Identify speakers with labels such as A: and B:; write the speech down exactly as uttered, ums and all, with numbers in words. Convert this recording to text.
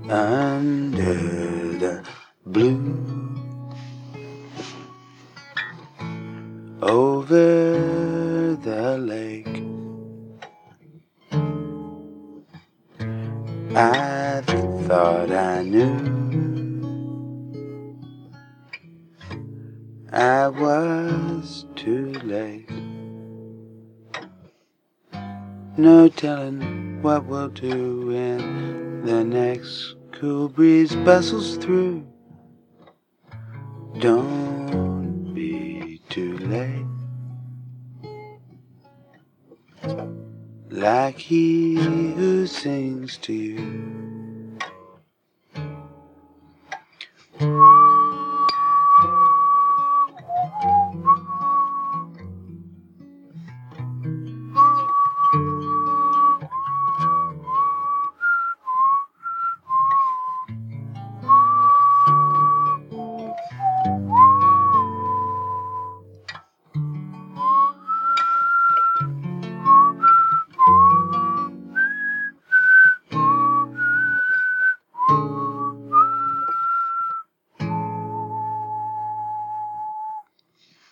A: under the blue, over the lake. I thought I knew I was too late. No telling what we'll do when the next cool breeze bustles through. Don't be too late, like he who sings to you.